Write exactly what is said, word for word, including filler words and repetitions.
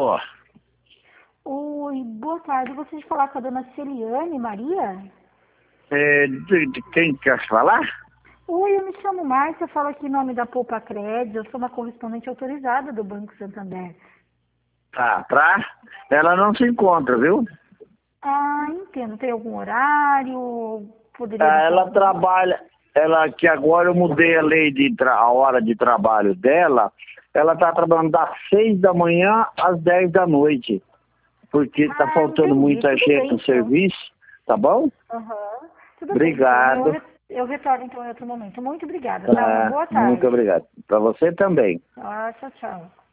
Alô? Oi, boa tarde. Eu gostaria de falar com a dona Celiane Maria? É, de, de quem quer falar? Oi, eu me chamo Márcia, falo aqui em nome da Poupa Crédito. Eu sou uma correspondente autorizada do Banco Santander. Tá, pra? Ela não se encontra, viu? Ah, entendo. Tem algum horário? Poderia Ah, deixar ela algum... trabalha, ela que agora eu mudei a lei de tra- a hora de trabalho dela, ela tá trabalhando das seis da manhã às dez da noite, porque tá Ah, faltando entendi. muita Tudo gente bem, no então. serviço, tá bom? Aham. Tudo bem, então. Eu, Obrigado. re- eu retorno, então, em outro momento. Muito obrigada, tá? Uma Tá, boa muito tarde. obrigado. Para você também. Ah, tchau, tchau.